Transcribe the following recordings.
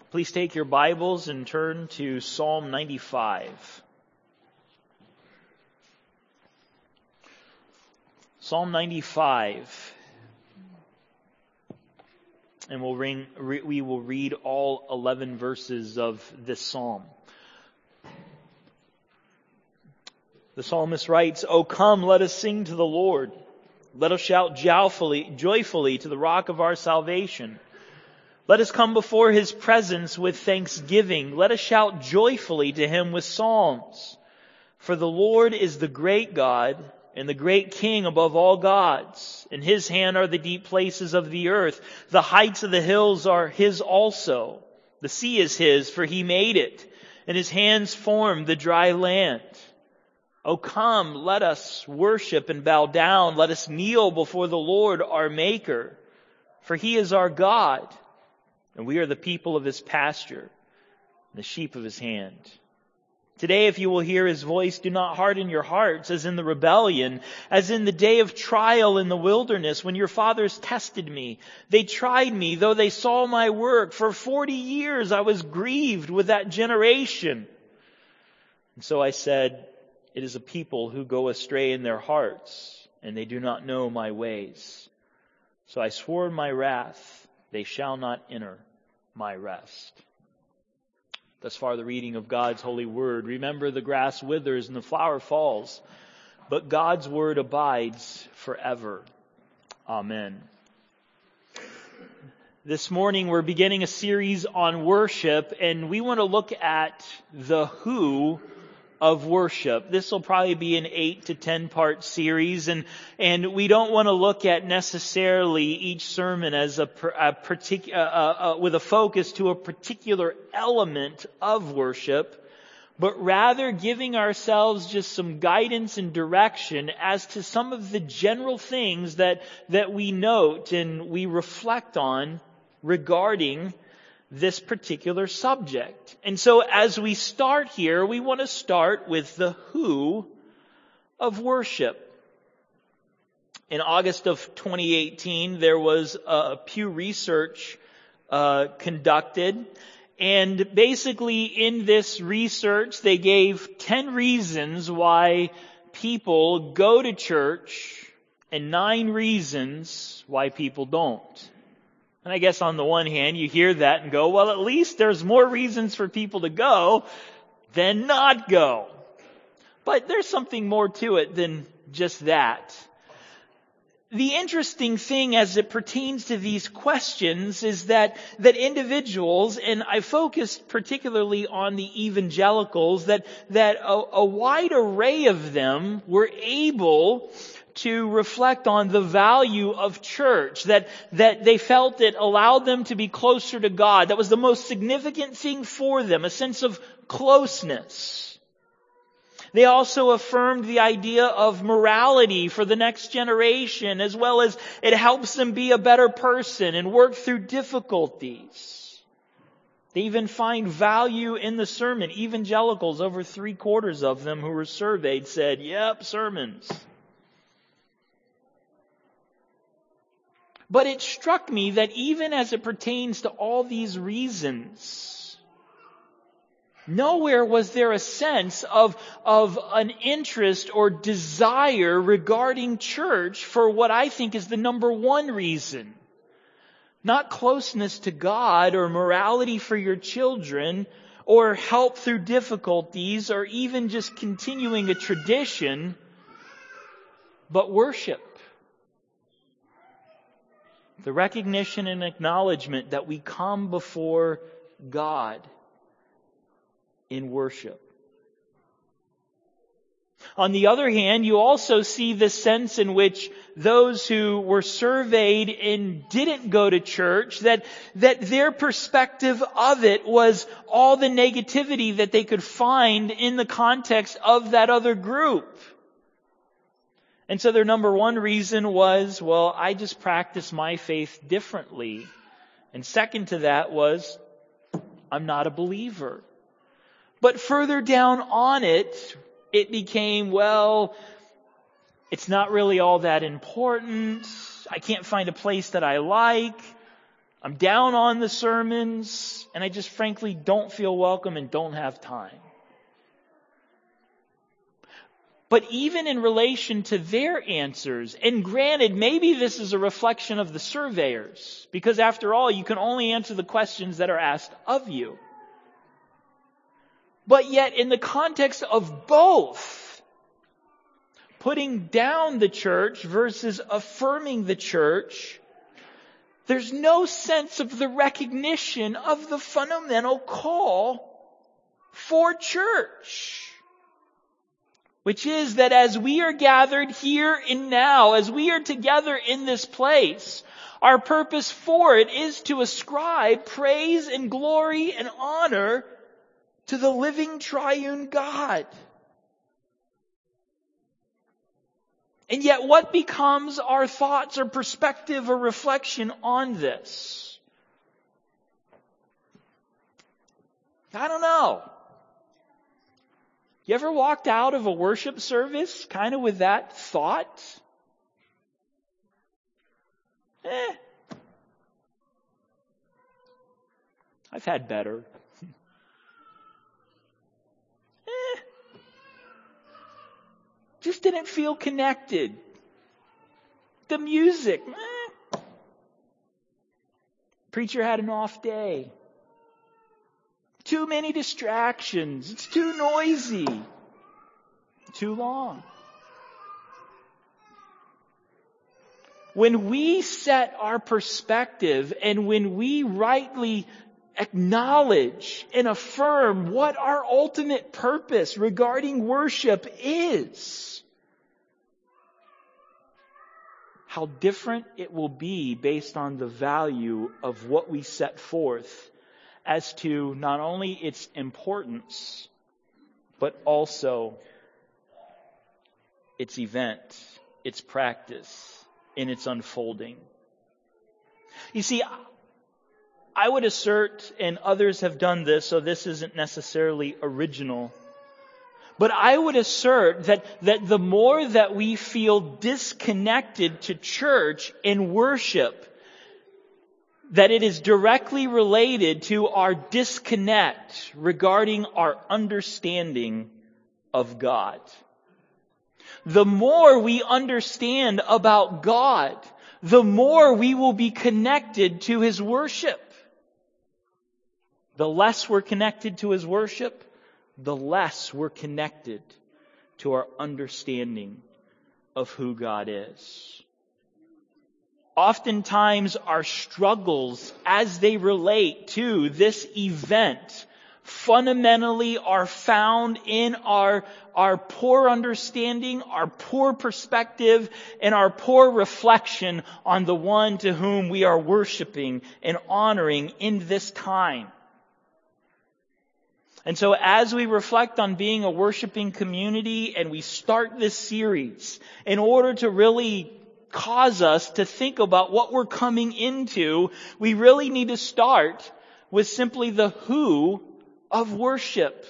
Please take your Bibles and turn to Psalm 95. Psalm 95. And we will read all 11 verses of this psalm. The psalmist writes, "O come, let us sing to the Lord. Let us shout joyfully to the rock of our salvation. Let us come before His presence with thanksgiving. Let us shout joyfully to Him with psalms. For the Lord is the great God and the great King above all gods. In His hand are the deep places of the earth. The heights of the hills are His also. The sea is His, for He made it, and His hands formed the dry land. O come, let us worship and bow down. Let us kneel before the Lord our Maker. For He is our God, and we are the people of His pasture, the sheep of His hand. Today, if you will hear His voice, do not harden your hearts as in the rebellion, as in the day of trial in the wilderness, when your fathers tested me. They tried me, though they saw my work. For 40 years I was grieved with that generation. And so I said, it is a people who go astray in their hearts, and they do not know my ways. So I swore in my wrath, they shall not enter my rest." Thus far the reading of God's holy word. Remember, the grass withers and the flower falls, but God's word abides forever. Amen. This morning we're beginning a series on worship, and we want to look at the who of worship. This will probably be an 8 to 10 part series, and we don't want to look at necessarily each sermon as with a focus to a particular element of worship, but rather giving ourselves just some guidance and direction as to some of the general things that we note and we reflect on regarding this particular subject. And so as we start here, we want to start with the who of worship. In August of 2018, there was a Pew Research conducted. And basically in this research, they gave 10 reasons why people go to church and 9 reasons why people don't. And I guess on the one hand, you hear that and go, well, at least there's more reasons for people to go than not go. But there's something more to it than just that. The interesting thing as it pertains to these questions is that individuals, and I focused particularly on the evangelicals, that a wide array of them were able to reflect on the value of church, that they felt it allowed them to be closer to God. That was the most significant thing for them, a sense of closeness. They also affirmed the idea of morality for the next generation, as well as it helps them be a better person and work through difficulties. They even find value in the sermon. Evangelicals, over 3/4 of them who were surveyed said, yep, sermons. But it struck me that even as it pertains to all these reasons, nowhere was there a sense of an interest or desire regarding church for what I think is the number one reason. Not closeness to God or morality for your children or help through difficulties or even just continuing a tradition, but worship. The recognition and acknowledgement that we come before God in worship. On the other hand, you also see the sense in which those who were surveyed and didn't go to church, that their perspective of it was all the negativity that they could find in the context of that other group. And so their number one reason was, well, I just practice my faith differently. And second to that was, I'm not a believer. But further down on it became, well, it's not really all that important. I can't find a place that I like. I'm down on the sermons, and I just frankly don't feel welcome and don't have time. But even in relation to their answers, and granted, maybe this is a reflection of the surveyors, because after all, you can only answer the questions that are asked of you. But yet, in the context of both, putting down the church versus affirming the church, there's no sense of the recognition of the fundamental call for church. Which is that as we are gathered here and now, as we are together in this place, our purpose for it is to ascribe praise and glory and honor to the living triune God. And yet what becomes our thoughts or perspective or reflection on this? I don't know. You ever walked out of a worship service kind of with that thought? I've had better. Just didn't feel connected. The music. Preacher had an off day. Too many distractions. It's too noisy. Too long. When we set our perspective and when we rightly acknowledge and affirm what our ultimate purpose regarding worship is, how different it will be based on the value of what we set forth as to not only its importance, but also its event, its practice, in its unfolding. You see, I would assert, and others have done this, so this isn't necessarily original, but I would assert that the more that we feel disconnected to church and worship, that it is directly related to our disconnect regarding our understanding of God. The more we understand about God, the more we will be connected to His worship. The less we're connected to His worship, the less we're connected to our understanding of who God is. Oftentimes our struggles as they relate to this event fundamentally are found in our poor understanding, our poor perspective, and our poor reflection on the one to whom we are worshiping and honoring in this time. And so as we reflect on being a worshiping community and we start this series, in order to really cause us to think about what we're coming into, we really need to start with simply the who of worship.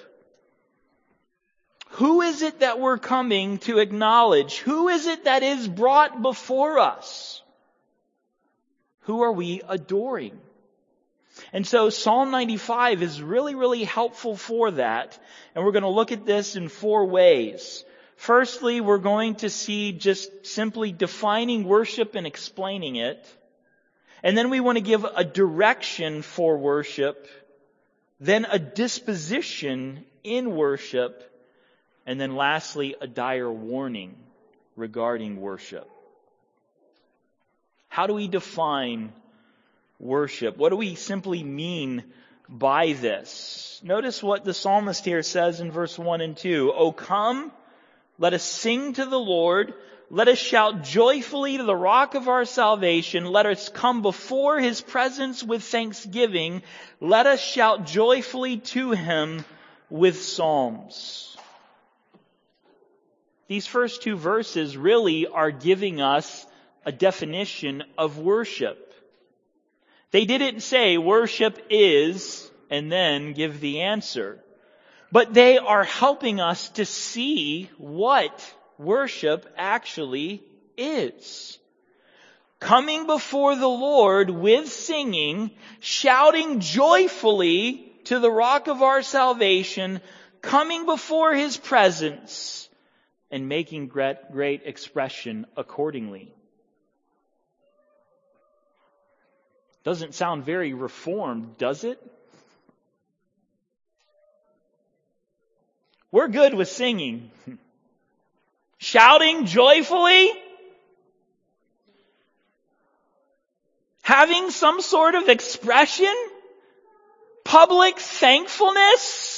Who is it that we're coming to acknowledge? Who is it that is brought before us? Who are we adoring? And so Psalm 95 is really, really helpful for that. And we're going to look at this in 4 ways. Firstly, we're going to see just simply defining worship and explaining it. And then we want to give a direction for worship, then a disposition in worship, and then lastly, a dire warning regarding worship. How do we define worship? What do we simply mean by this? Notice what the psalmist here says in verse 1 and 2. "O come, let us sing to the Lord. Let us shout joyfully to the rock of our salvation. Let us come before His presence with thanksgiving. Let us shout joyfully to Him with psalms." These first 2 verses really are giving us a definition of worship. They didn't say worship is and then give the answer. But they are helping us to see what worship actually is. coming before the Lord with singing, shouting joyfully to the rock of our salvation, coming before His presence, and making great expression accordingly. Doesn't sound very reformed, does it? We're good with singing. Shouting joyfully? Having some sort of expression? Public thankfulness?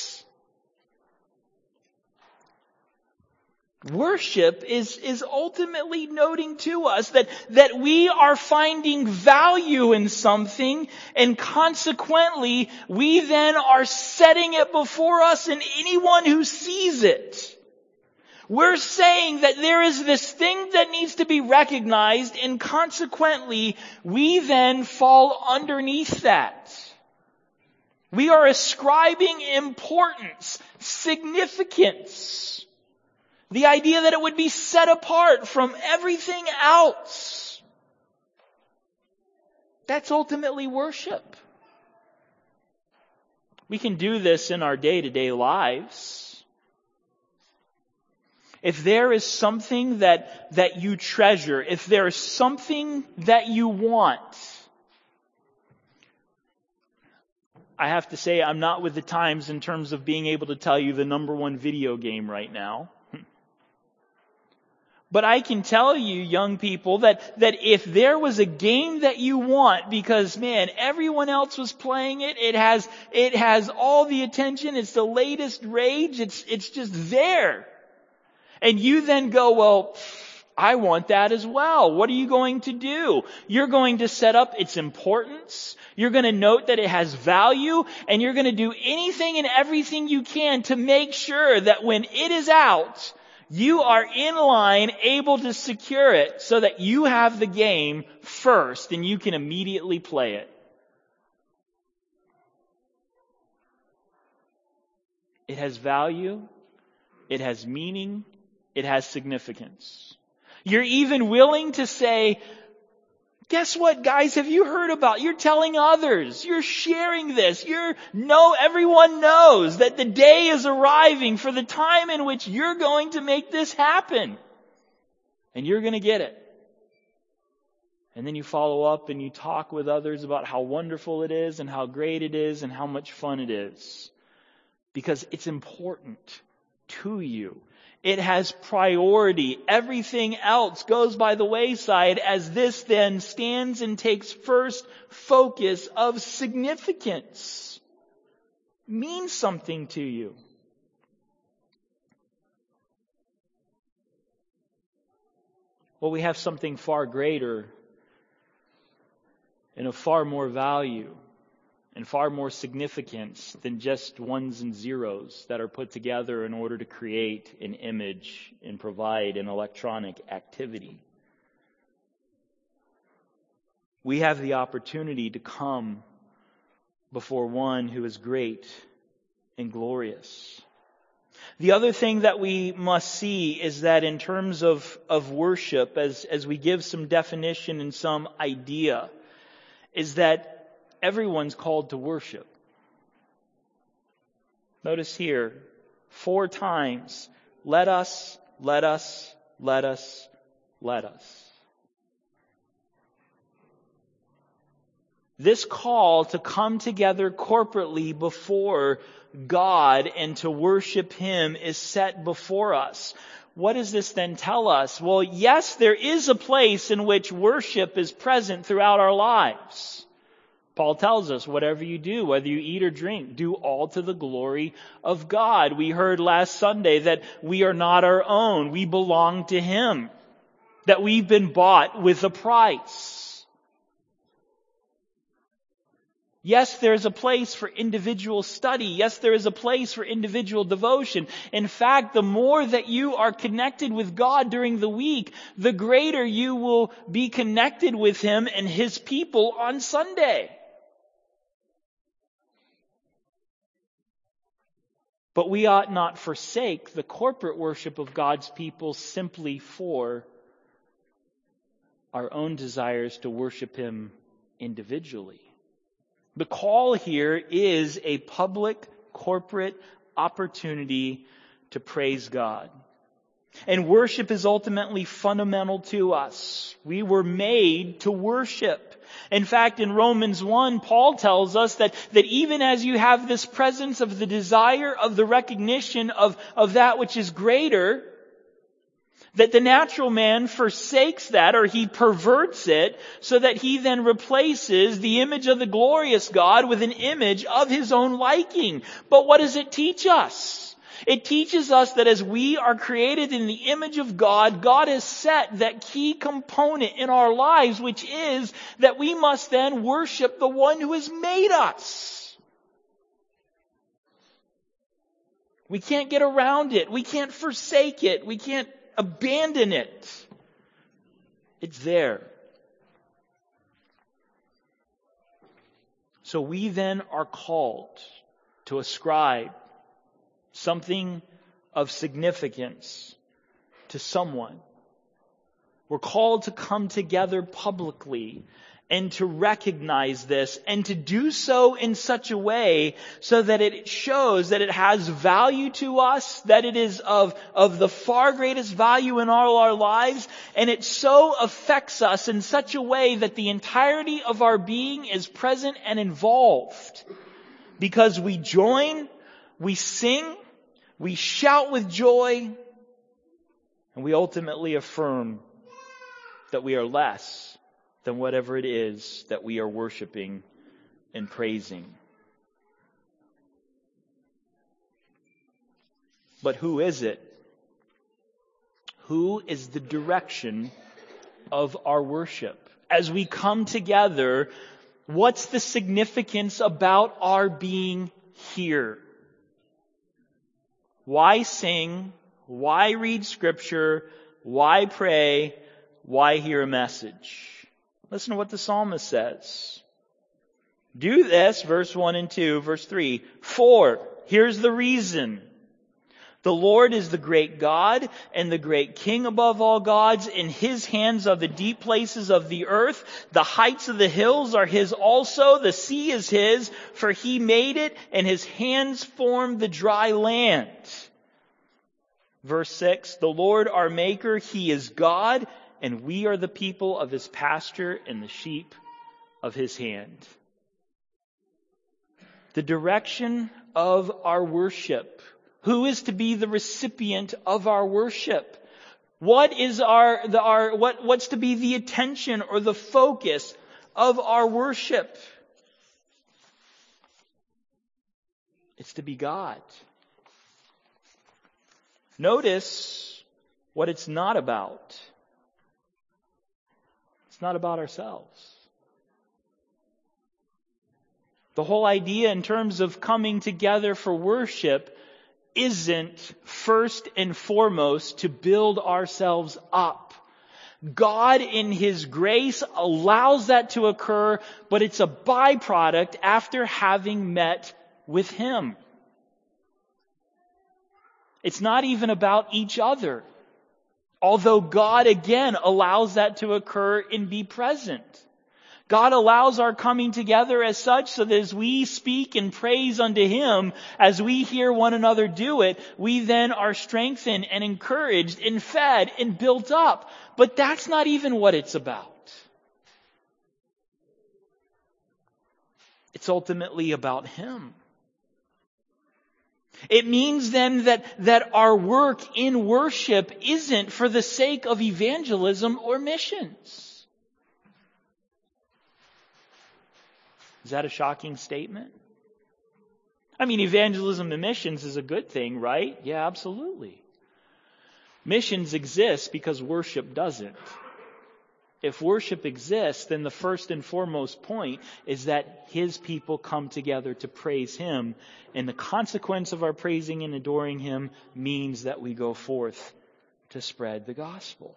Worship is ultimately noting to us that we are finding value in something, and consequently we then are setting it before us and anyone who sees it. We're saying that there is this thing that needs to be recognized, and consequently we then fall underneath that. We are ascribing importance, significance. The idea that it would be set apart from everything else. That's ultimately worship. We can do this in our day-to-day lives. If there is something that you treasure, if there is something that you want, I have to say I'm not with the times in terms of being able to tell you the number one video game right now. But I can tell you, young people, that if there was a game that you want, because man, everyone else was playing it, it has all the attention, it's the latest rage, it's just there. And you then go, well, I want that as well. What are you going to do? You're going to set up its importance. You're going to note that it has value, and you're going to do anything and everything you can to make sure that when it is out, you are in line, able to secure it so that you have the game first and you can immediately play it. It has value. It has meaning. It has significance. You're even willing to say, guess what, guys? Have you heard about? You're telling others. You're sharing this. Everyone knows that the day is arriving for the time in which you're going to make this happen. And you're going to get it. And then you follow up and you talk with others about how wonderful it is and how great it is and how much fun it is. Because it's important to you. It has priority. Everything else goes by the wayside as this then stands and takes first focus of significance. Means something to you. Well, we have something far greater and of far more value and far more significance than just ones and zeros that are put together in order to create an image and provide an electronic activity. We have the opportunity to come before one who is great and glorious. The other thing that we must see is that in terms of worship, as we give some definition and some idea, is that everyone's called to worship. Notice here, 4 times, let us, let us, let us, let us. This call to come together corporately before God and to worship Him is set before us. What does this then tell us? Well, yes, there is a place in which worship is present throughout our lives. Paul tells us, whatever you do, whether you eat or drink, do all to the glory of God. We heard last Sunday that we are not our own. We belong to Him. That we've been bought with a price. Yes, there is a place for individual study. Yes, there is a place for individual devotion. In fact, the more that you are connected with God during the week, the greater you will be connected with Him and His people on Sunday. But we ought not forsake the corporate worship of God's people simply for our own desires to worship Him individually. The call here is a public, corporate opportunity to praise God. And worship is ultimately fundamental to us. We were made to worship. In fact, in Romans 1, Paul tells us that even as you have this presence of the desire of the recognition of that which is greater, that the natural man forsakes that, or he perverts it, so that he then replaces the image of the glorious God with an image of his own liking. But what does it teach us? It teaches us that as we are created in the image of God, God has set that key component in our lives, which is that we must then worship the one who has made us. We can't get around it. We can't forsake it. We can't abandon it. It's there. So we then are called to ascribe something of significance to someone. We're called to come together publicly and to recognize this and to do so in such a way so that it shows that it has value to us, that it is of the far greatest value in all our lives, and it so affects us in such a way that the entirety of our being is present and involved. Because we join, we sing, we shout with joy, and we ultimately affirm that we are less than whatever it is that we are worshiping and praising. But who is it? Who is the direction of our worship? As we come together, what's the significance about our being here? Why sing? Why read Scripture? Why pray? Why hear a message? Listen to what the psalmist says. Do this, verse 1 and 2, verse 3. For, here's the reason. The Lord is the great God and the great King above all gods. In His hands are the deep places of the earth. The heights of the hills are His also. The sea is His, for He made it, and His hands formed the dry land. Verse 6, the Lord our Maker, He is God, and we are the people of His pasture and the sheep of His hand. The direction of our worship. Who is to be the recipient of our worship? What is what's to be the attention or the focus of our worship? It's to be God. Notice what it's not about. It's not about ourselves. The whole idea in terms of coming together for worship isn't first and foremost to build ourselves up. God in His grace allows that to occur, but it's a byproduct after having met with Him. It's not even about each other. Although God again allows that to occur and be present. God allows our coming together as such so that as we speak and praise unto Him, as we hear one another do it, we then are strengthened and encouraged and fed and built up. But that's not even what it's about. It's ultimately about Him. It means then that our work in worship isn't for the sake of evangelism or missions. Is that a shocking statement? I mean, evangelism and missions is a good thing, right? Yeah, absolutely. Missions exist because worship doesn't. If worship exists, then the first and foremost point is that His people come together to praise Him. And the consequence of our praising and adoring Him means that we go forth to spread the gospel.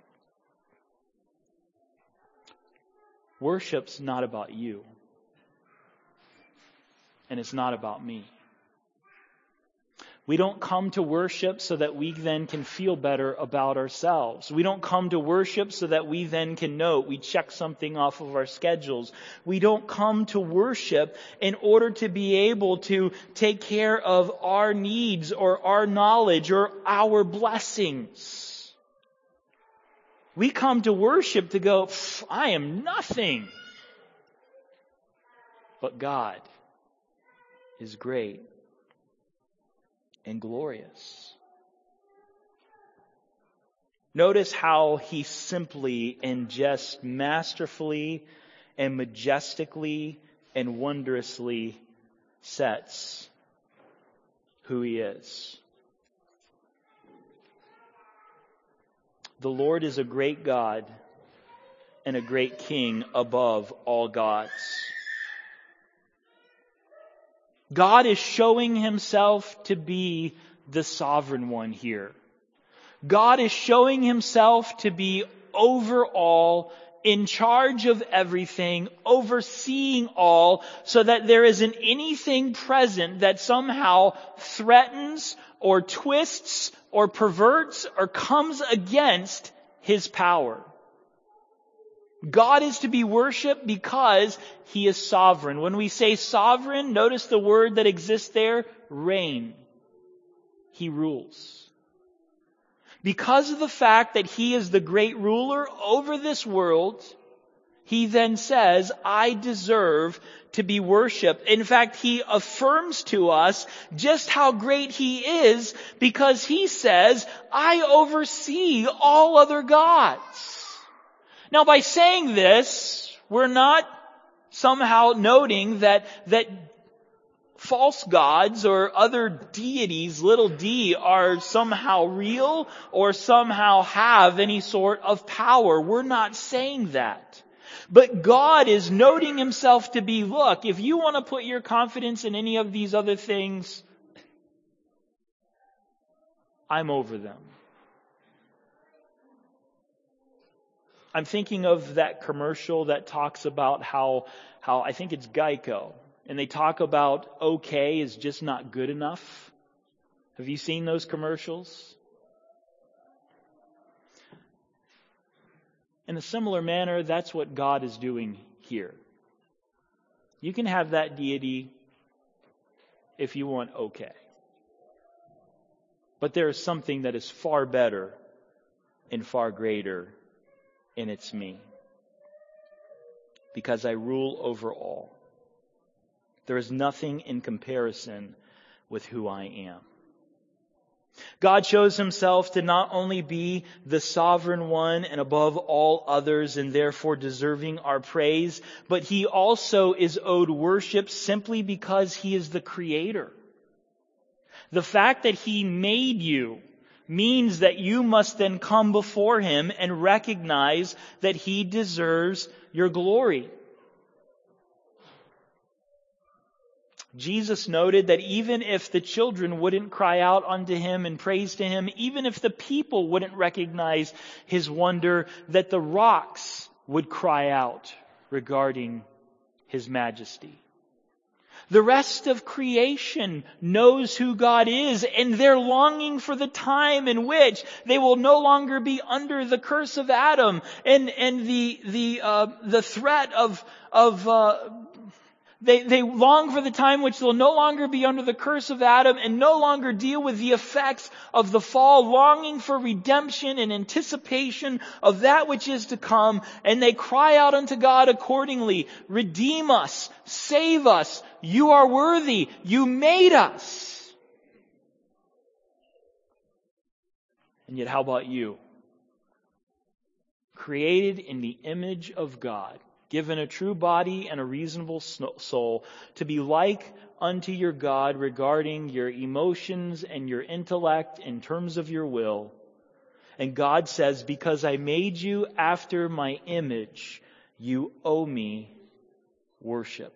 Worship's not about you. And it's not about me. We don't come to worship so that we then can feel better about ourselves. We don't come to worship so that we then can note, we check something off of our schedules. We don't come to worship in order to be able to take care of our needs or our knowledge or our blessings. We come to worship to go, I am nothing. But God is great and glorious. Notice how he simply and just masterfully and majestically and wondrously sets who he is. The Lord is a great God and a great King above all gods. God is showing himself to be the sovereign one here. God is showing himself to be over all, in charge of everything, overseeing all, so that there isn't anything present that somehow threatens or twists or perverts or comes against his power. God is to be worshipped because he is sovereign. When we say sovereign, notice the word that exists there, reign. He rules. Because of the fact that he is the great ruler over this world, he then says, I deserve to be worshipped. In fact, he affirms to us just how great he is because he says, I oversee all other gods. Now, by saying this, we're not somehow noting that false gods or other deities, little d, are somehow real or somehow have any sort of power. We're not saying that. But God is noting himself to be, look, if you want to put your confidence in any of these other things, I'm over them. I'm thinking of that commercial that talks about how I think it's Geico, and they talk about okay is just not good enough. Have you seen those commercials? In a similar manner, that's what God is doing here. You can have that deity if you want okay. But there is something that is far better and far greater, and it's me. Because I rule over all. There is nothing in comparison with who I am. God shows himself to not only be the sovereign one and above all others and therefore deserving our praise, but he also is owed worship simply because he is the creator. The fact that he made you means that you must then come before him and recognize that he deserves your glory. Jesus noted that even if the children wouldn't cry out unto him and praise to him, even if the people wouldn't recognize his wonder, that the rocks would cry out regarding his majesty. The rest of creation knows who God is, and they're longing for the time in which they will no longer be under the curse of Adam and the threat of they long for the time which they'll no longer be under the curse of Adam and no longer deal with the effects of the fall, longing for redemption and anticipation of that which is to come. And they cry out unto God accordingly, redeem us, save us, you are worthy, you made us. And yet how about you? Created in the image of God, given a true body and a reasonable soul, to be like unto your God regarding your emotions and your intellect in terms of your will. And God says, because I made you after my image, you owe me worship.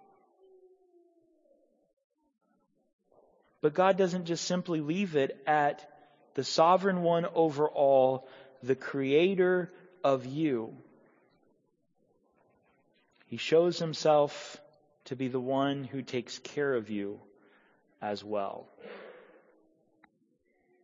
But God doesn't just simply leave it at the sovereign one over all, the creator of you. He shows himself to be the one who takes care of you as well.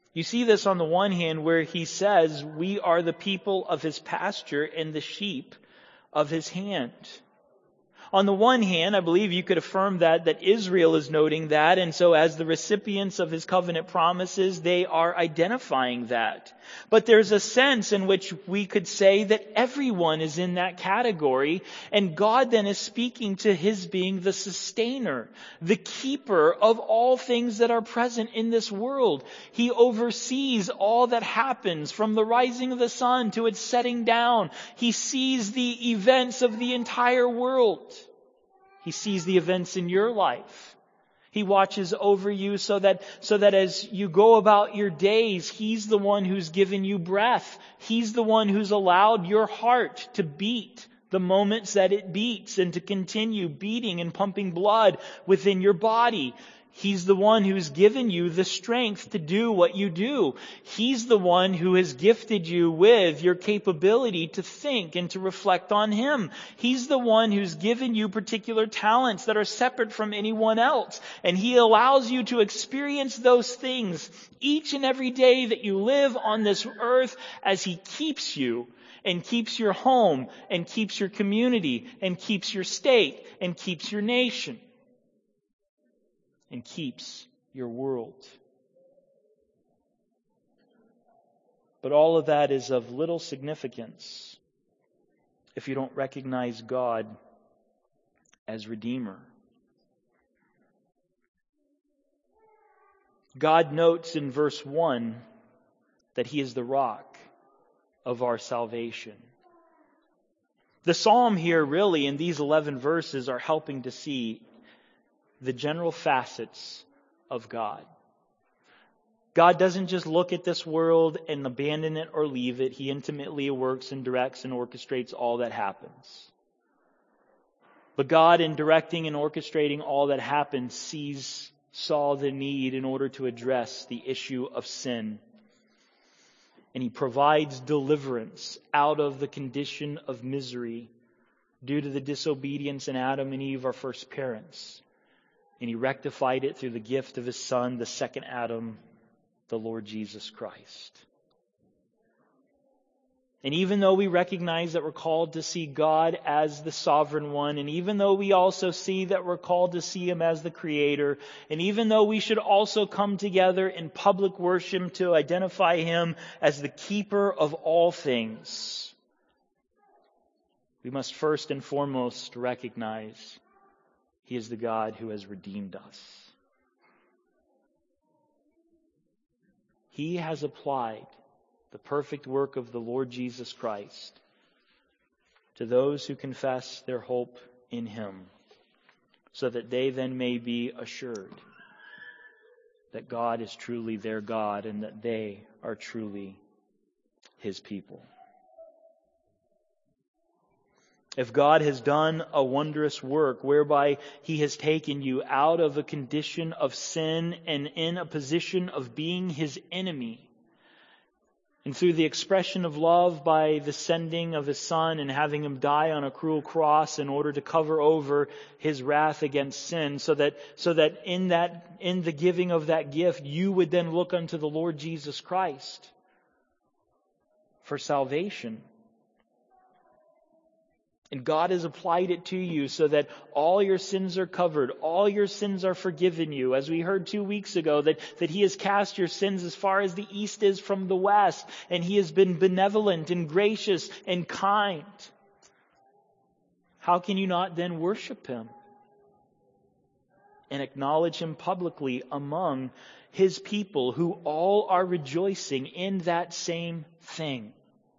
You see this on the one hand where he says, we are the people of his pasture and the sheep of his hand. On the one hand, I believe you could affirm that Israel is noting that, and so as the recipients of his covenant promises, they are identifying that. But there's a sense in which we could say that everyone is in that category, and God then is speaking to his being the sustainer, the keeper of all things that are present in this world. He oversees all that happens from the rising of the sun to its setting down. He sees the events of the entire world. He sees the events in your life. He watches over you so that as you go about your days, he's the one who's given you breath. He's the one who's allowed your heart to beat the moments that it beats and to continue beating and pumping blood within your body. He's the one who's given you the strength to do what you do. He's the one who has gifted you with your capability to think and to reflect on him. He's the one who's given you particular talents that are separate from anyone else. And he allows you to experience those things each and every day that you live on this earth as he keeps you and keeps your home and keeps your community and keeps your state and keeps your nation. And keeps your world. But all of that is of little significance if you don't recognize God as Redeemer. God notes in verse 1 that he is the rock of our salvation. The psalm here really in these 11 verses are helping to see the general facets of God. God doesn't just look at this world and abandon it or leave it. He intimately works and directs and orchestrates all that happens. But God, in directing and orchestrating all that happens, saw the need in order to address the issue of sin. And he provides deliverance out of the condition of misery due to the disobedience in Adam and Eve, our first parents. And he rectified it through the gift of his Son, the second Adam, the Lord Jesus Christ. And even though we recognize that we're called to see God as the sovereign one, and even though we also see that we're called to see him as the creator, and even though we should also come together in public worship to identify him as the keeper of all things, we must first and foremost recognize he is the God who has redeemed us. He has applied the perfect work of the Lord Jesus Christ to those who confess their hope in him, so that they then may be assured that God is truly their God and that they are truly his people. If God has done a wondrous work whereby he has taken you out of a condition of sin and in a position of being his enemy, and through the expression of love by the sending of his Son and having him die on a cruel cross in order to cover over his wrath against sin, so that in the giving of that gift you would then look unto the Lord Jesus Christ for salvation. And God has applied it to you so that all your sins are covered, all your sins are forgiven you. As we heard 2 weeks ago, that he has cast your sins as far as the east is from the west, and he has been benevolent and gracious and kind. How can you not then worship him and acknowledge him publicly among his people who all are rejoicing in that same thing?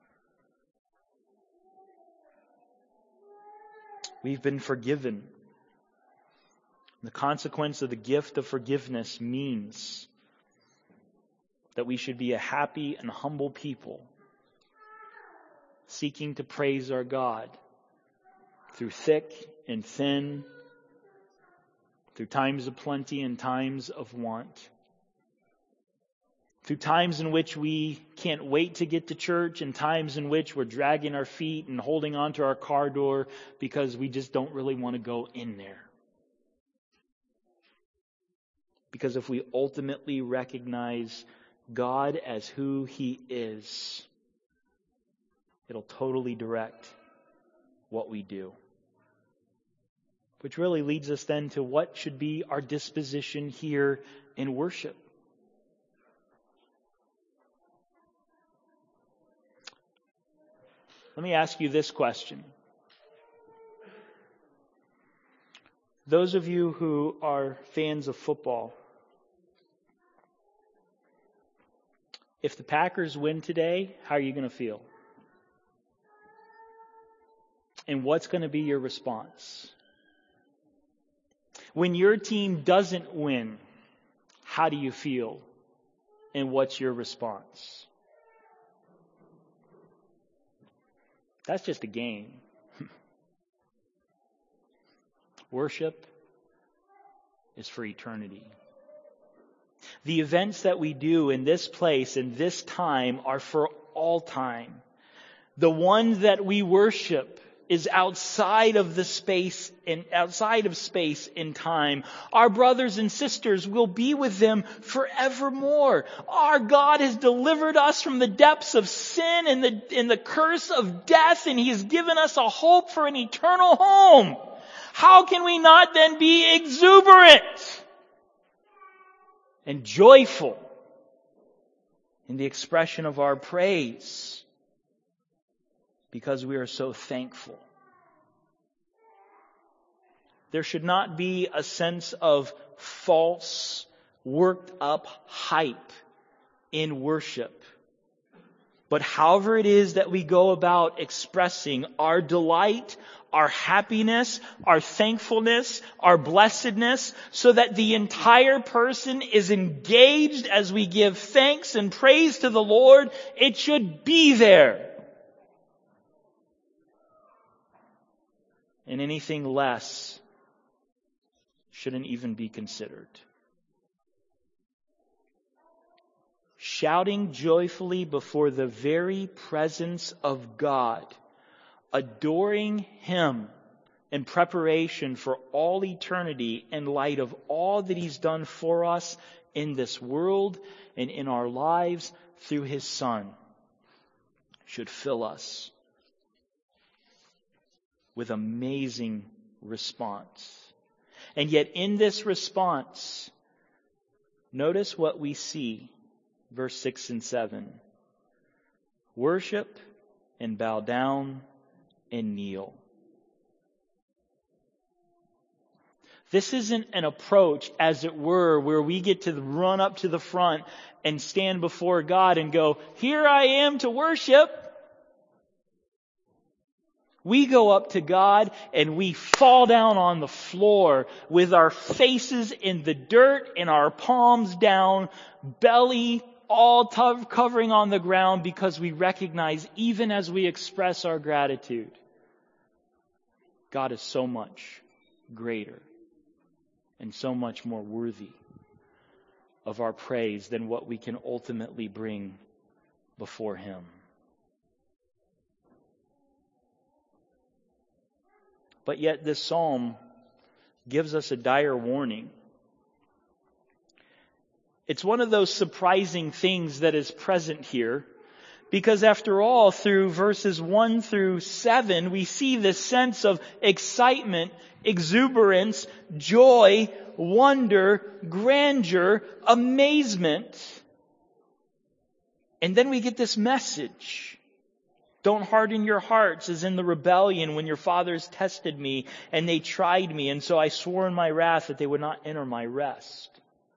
We've been forgiven. The consequence of the gift of forgiveness means that we should be a happy and humble people, seeking to praise our God through thick and thin, through times of plenty and times of want. Through times in which we can't wait to get to church and times in which we're dragging our feet and holding onto our car door because we just don't really want to go in there. Because if we ultimately recognize God as who He is, it'll totally direct what we do. Which really leads us then to what should be our disposition here in worship. Let me ask you this question. Those of you who are fans of football, if the Packers win today, how are you going to feel? And what's going to be your response? When your team doesn't win, how do you feel? And what's your response? That's just a game. Worship is for eternity. The events that we do in this place, in this time, are for all time. The one that we worship is outside of the space and outside of space and time. Our brothers and sisters will be with them forevermore. Our God has delivered us from the depths of sin and the curse of death, and He has given us a hope for an eternal home. How can we not then be exuberant and joyful in the expression of our praise? Because we are so thankful. There should not be a sense of false, worked up hype in worship. But however it is that we go about expressing our delight, our happiness, our thankfulness, our blessedness, so that the entire person is engaged as we give thanks and praise to the Lord, it should be there. And anything less shouldn't even be considered. Shouting joyfully before the very presence of God, adoring Him in preparation for all eternity in light of all that He's done for us in this world and in our lives through His Son, should fill us with amazing response. And yet in this response, notice what we see, verse 6 and 7. Worship and bow down and kneel. This isn't an approach, as it were, where we get to run up to the front and stand before God and go, "Here I am to worship." We go up to God and we fall down on the floor with our faces in the dirt and our palms down, belly all covering on the ground, because we recognize, even as we express our gratitude, God is so much greater and so much more worthy of our praise than what we can ultimately bring before Him. But yet this psalm gives us a dire warning. It's one of those surprising things that is present here, because after all, through verses 1 through 7, we see this sense of excitement, exuberance, joy, wonder, grandeur, amazement. And then we get this message. Don't harden your hearts as in the rebellion when your fathers tested me and they tried me, and so I swore in my wrath that they would not enter my rest.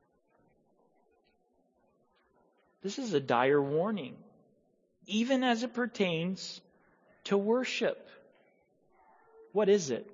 This is a dire warning, even as it pertains to worship. What is it?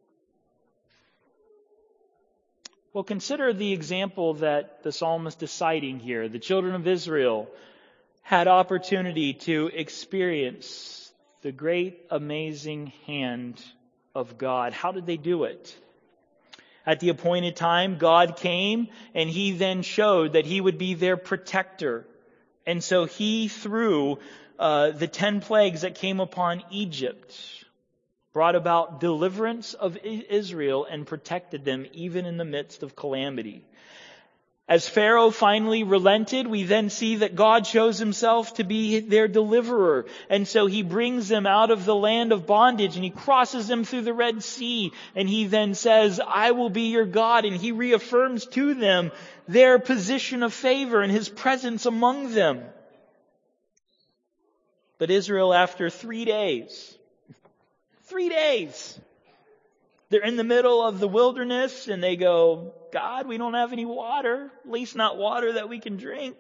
Well, consider the example that the psalmist is citing here. The children of Israel had opportunity to experience the great, amazing hand of God. How did they do it? At the appointed time, God came and He then showed that He would be their protector. And so He, through the 10 plagues that came upon Egypt, brought about deliverance of Israel and protected them even in the midst of calamity. As Pharaoh finally relented, we then see that God shows himself to be their deliverer. And so he brings them out of the land of bondage and he crosses them through the Red Sea. And he then says, I will be your God. And he reaffirms to them their position of favor and his presence among them. But Israel, after 3 days, they're in the middle of the wilderness and they go, God, we don't have any water, at least not water that we can drink.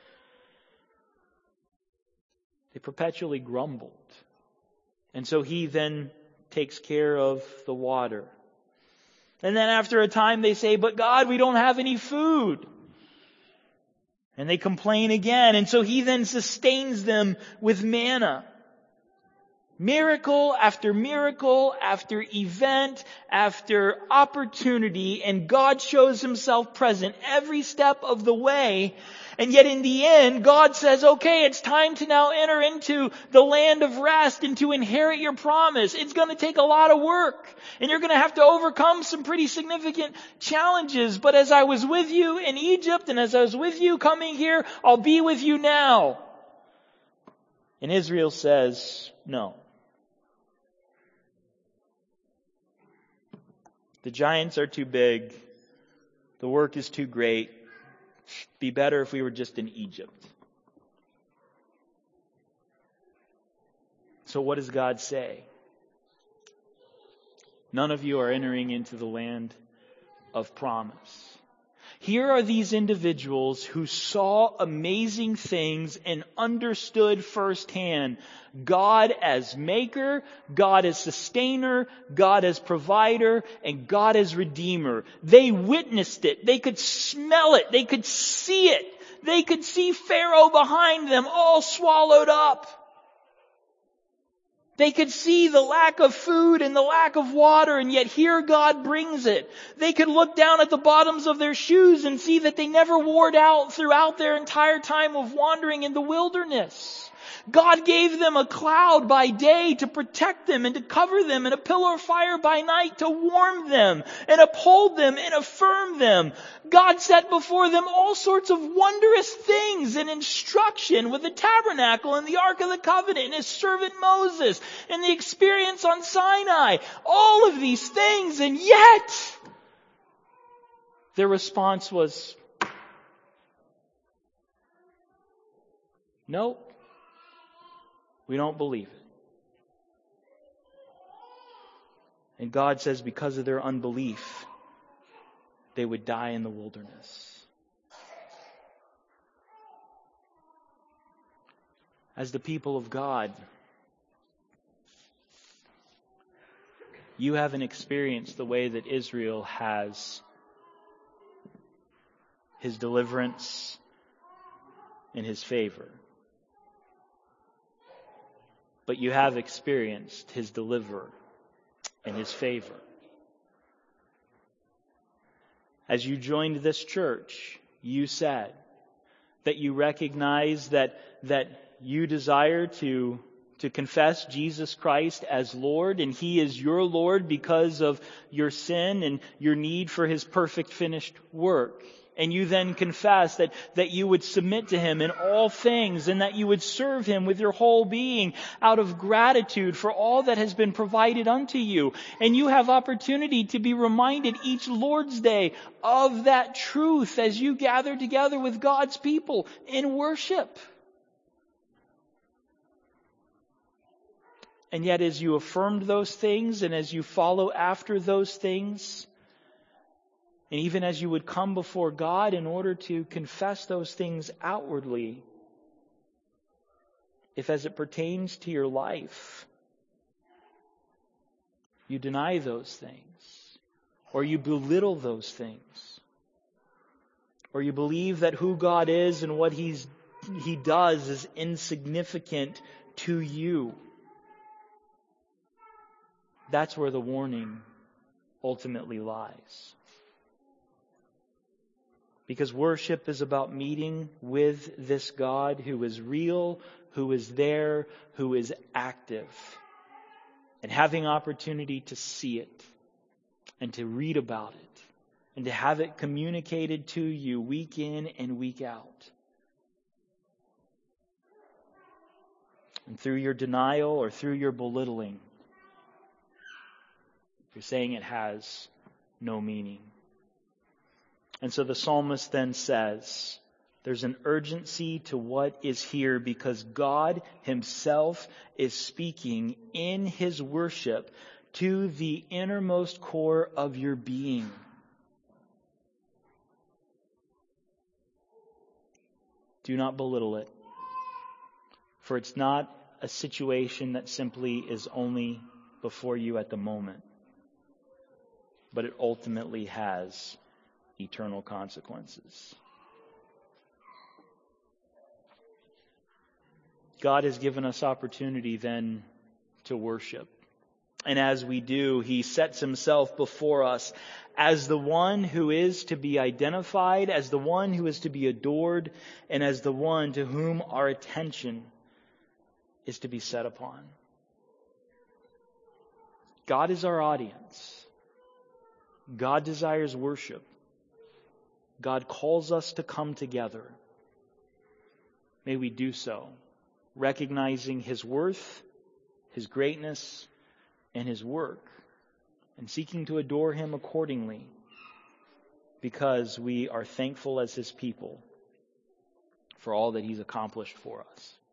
They perpetually grumbled. And so he then takes care of the water. And then after a time they say, but God, we don't have any food. And they complain again. And so he then sustains them with manna. Miracle after miracle, after event, after opportunity, and God shows himself present every step of the way. And yet in the end, God says, okay, it's time to now enter into the land of rest and to inherit your promise. It's going to take a lot of work, and you're going to have to overcome some pretty significant challenges. But as I was with you in Egypt, and as I was with you coming here, I'll be with you now. And Israel says, no. The giants are too big. The work is too great. It'd be better if we were just in Egypt. So what does God say? None of you are entering into the land of promise. Here are these individuals who saw amazing things and understood firsthand God as maker, God as sustainer, God as provider, and God as redeemer. They witnessed it. They could smell it. They could see it. They could see Pharaoh behind them, all swallowed up. They could see the lack of food and the lack of water, and yet here God brings it. They could look down at the bottoms of their shoes and see that they never wore out throughout their entire time of wandering in the wilderness. God gave them a cloud by day to protect them and to cover them, and a pillar of fire by night to warm them and uphold them and affirm them. God set before them all sorts of wondrous things and instruction with the tabernacle and the Ark of the Covenant and his servant Moses and the experience on Sinai. All of these things, and yet their response was, nope. We don't believe it. And God says because of their unbelief, they would die in the wilderness. As the people of God, you haven't experienced the way that Israel has his deliverance and his favor. But you have experienced his deliverer and his favor. As you joined this church, you said that you recognize that you desire to confess Jesus Christ as Lord, and he is your Lord because of your sin and your need for his perfect finished work. And you then confess that you would submit to him in all things and that you would serve him with your whole being out of gratitude for all that has been provided unto you. And you have opportunity to be reminded each Lord's Day of that truth as you gather together with God's people in worship. And yet as you affirmed those things and as you follow after those things, and even as you would come before God in order to confess those things outwardly, if as it pertains to your life, you deny those things, or you belittle those things, or you believe that who God is and what He does is insignificant to you, that's where the warning ultimately lies. Because worship is about meeting with this God who is real, who is there, who is active. And having opportunity to see it and to read about it and to have it communicated to you week in and week out. And through your denial or through your belittling, you're saying it has no meaning. And so the psalmist then says, there's an urgency to what is here because God himself is speaking in his worship to the innermost core of your being. Do not belittle it, for it's not a situation that simply is only before you at the moment, but it ultimately has eternal consequences. God has given us opportunity then to worship. And as we do, he sets himself before us as the one who is to be identified, as the one who is to be adored, and as the one to whom our attention is to be set upon. God is our audience. God desires worship. God calls us to come together. May we do so, recognizing his worth, his greatness, and his work, and seeking to adore him accordingly, because we are thankful as his people for all that he's accomplished for us.